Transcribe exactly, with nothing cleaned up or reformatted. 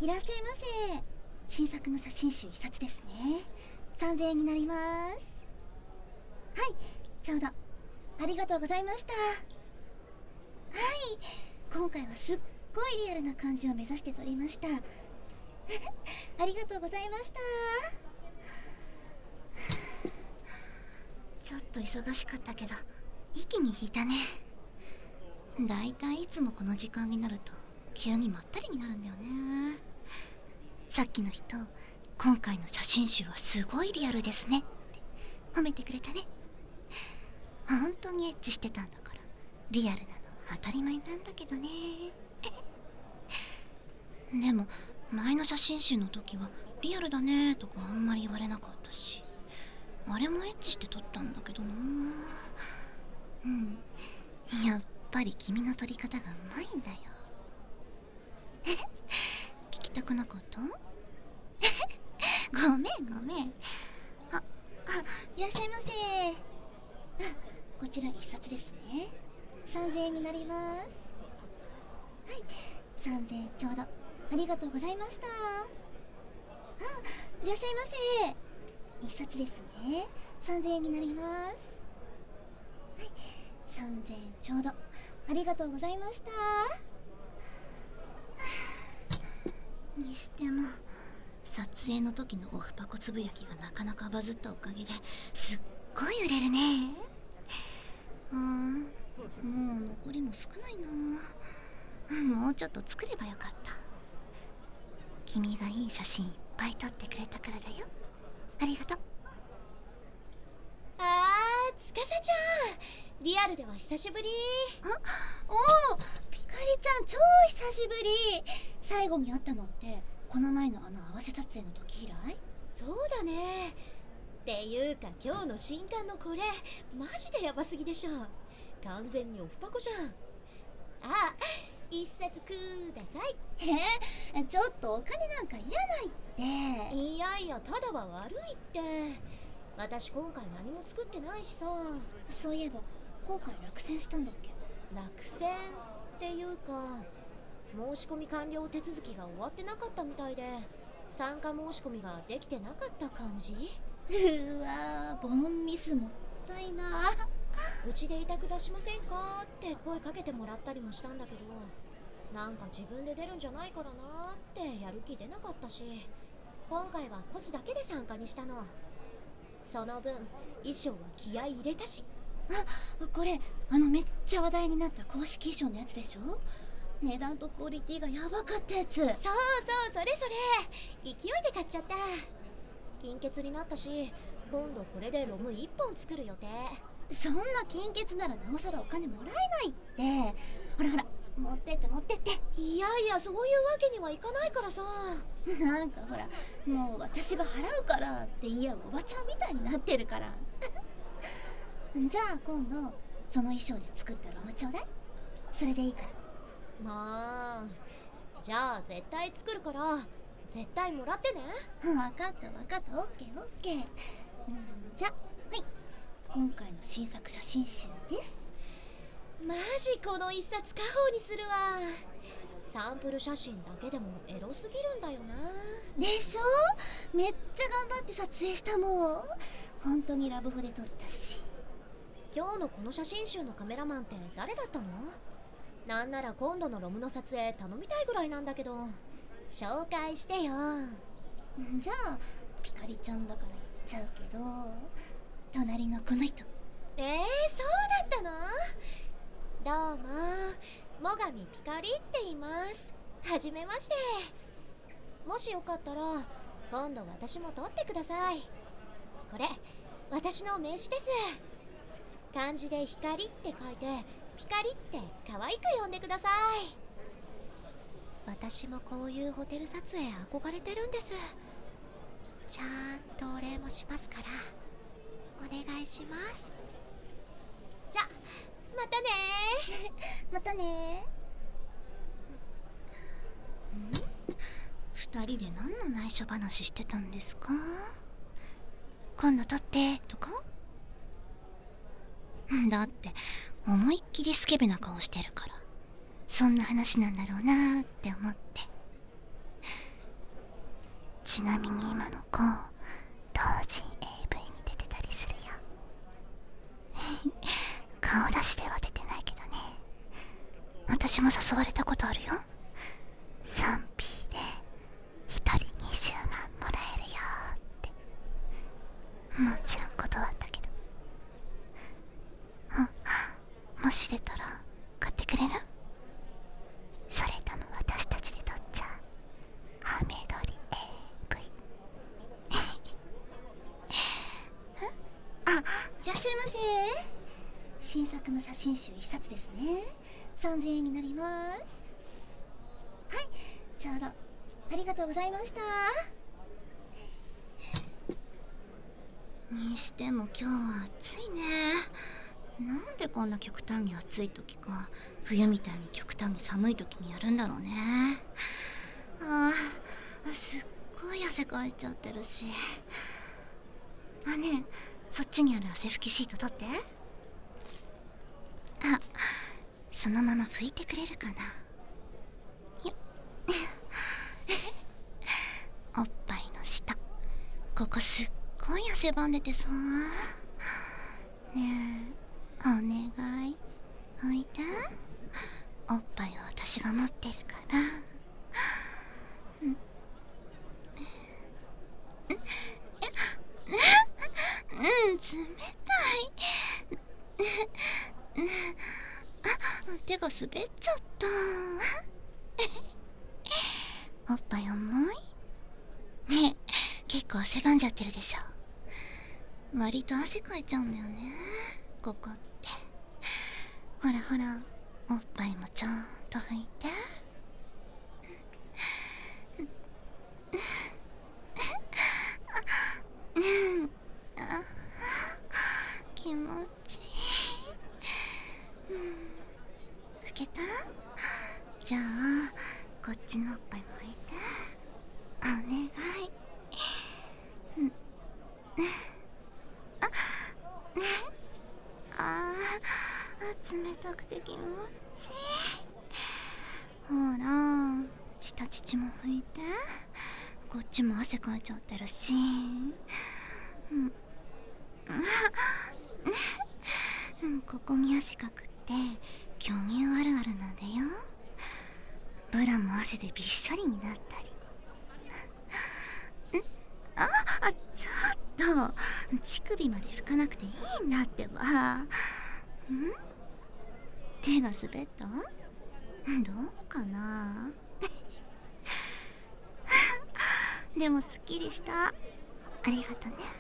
いらっしゃいませ。新作の写真集一冊ですね。さんぜんえんになります。はい、ちょうど。ありがとうございました。はい、今回はすっごいリアルな感じを目指して撮りました。ありがとうございました。ちょっと忙しかったけど一気に引いたね。だいたいいつもこの時間になると急にまったりになるんだよね。さっきの人、今回の写真集はすごいリアルですねって褒めてくれたね。本当にエッチしてたんだからリアルなの当たり前なんだけどね。でも前の写真集の時はリアルだねとかあんまり言われなかったし、あれもエッチして撮ったんだけどな。うん、やっぱり君の撮り方がうまいんだよ。聞きたくなかった？ごめんごめん。あ、あ、いらっしゃいませ。こちら一冊ですね。さんぜんえんになります。はい、さんぜんえんちょうど。ありがとうございました。あ、いらっしゃいませ。一冊ですね。さんぜんえんになります。はい、さんぜんえんちょうど。ありがとうございました。にしても撮影の時のオフパコつぶやきがなかなかバズったおかげですっごい売れるね。うーん、もう残りも少ないな。もうちょっと作ればよかった。君がいい写真いっぱい撮ってくれたからだよ。ありがとう。 あー、つかさちゃん、リアルでは久しぶり。 あ、おお、ピカリちゃん超久しぶり。最後に会ったのってこの前のあの合わせ撮影の時以来？ そうだね。っていうか今日の新刊のこれマジでヤバすぎでしょ。完全にオフパコじゃん。あ、一冊ください。 えー、ちょっとお金なんかいらないって。 いやいや、ただは悪いって。私今回何も作ってないしさ。 そういえば今回落選したんだっけ？ 落選っていうか、申し込み完了手続きが終わってなかったみたいで参加申し込みができてなかった感じ。 うわー、ボンミスもったいな。 うちで委託出しませんかって声かけてもらったりもしたんだけど、なんか自分で出るんじゃないからなってやる気出なかったし、今回はコスだけで参加にしたの。その分衣装は気合い入れたし。 あ、これあのめっちゃ話題になった公式衣装のやつでしょ？値段とクオリティがやばかったやつ。そうそう、 それそれ、勢いで買っちゃった。金欠になったし、今度これでロムいっぽん作る予定。 そんな金欠ならなおさらお金もらえないって。ほらほら、持ってって持ってって。 いやいや、そういうわけにはいかないからさ。 なんかほら、もう私が払うからって言い合うおばちゃんみたいになってるから。じゃあ今度その衣装で作ったロムちょうだい。それでいいから。 まあ、じゃあ絶対作るから絶対もらってね。 分かった分かった、オッケーオッケー。じゃ、はい、今回の新作写真集です。 マジこの一冊家宝にするわ。サンプル写真だけでもエロすぎるんだよな。 でしょ？めっちゃ頑張って撮影したもん。本当にラブホで撮ったし。 今日のこの写真集のカメラマンって誰だったの？なんなら今度のロムの撮影頼みたいぐらいなんだけど。紹介してよ。 じゃあピカリちゃんだから言っちゃうけど、隣のこの人。 えー、そうだったの？どうも、最上ピカリって言います。はじめまして。もしよかったら今度私も撮ってください。これ私の名刺です。漢字で光って書いてピカリって可愛く呼んでください。私もこういうホテル撮影憧れてるんです。ちゃんとお礼もしますからお願いします。じゃ、またねー。またねー。ん？二人で何の内緒話してたんですか？今度撮ってとか？だって思いっきりスケベな顔してるから、そんな話なんだろうなーって思って。 ちなみに今の子同人 エーブイ に出てたりするよ。顔出しでは出てないけどね。私も誘われたことあるよ。 スリーピー でひとりにじゅうまんもらえるよって。もちろん断ったけど。あ、もし出たら買ってくれる？それとも私たちで撮っちゃう？ハメ撮り エーブイ。 あ、いらっしゃいませ。新作の写真集一冊ですね。さんぜんえんになります。はい、ちょうどありがとうございました。にしても今日は暑いね。なんでこんな極端に暑い時か冬みたいに極端に寒い時にやるんだろうね。ああ、すっごい汗かいちゃってるし。あ、ねえ、そっちにある汗拭きシート取って。あ、そのまま拭いてくれるかな。よっおっぱいの下、ここすっごい汗ばんでてさ。ねえ、お願い、拭いて。おっぱいは私が持ってるから。うん、うん、冷たい。あ、手が滑っちゃった。おっぱい重い？ねえ、結構汗ばんじゃってるでしょ。割と汗かいちゃうんだよね、ここって。ほらほら、おっぱいもちゃんと拭いて。あ、気持ちいい。うん、拭けた？じゃあこっちのおっぱいも拭いて。お願い。うん、あ、ね、あー、冷たくて気持ちいい。ほら、下乳も拭いて。こっちも汗かいちゃってるし。うん、うん、ここに汗かくって巨乳あるあるなんだよ。ブラも汗でびっしょりになったり。ん、ああ、ちょっと乳首まで拭かなくていいんだってば。ん、手が滑った？どうかな。でもすっきりした。ありがとね。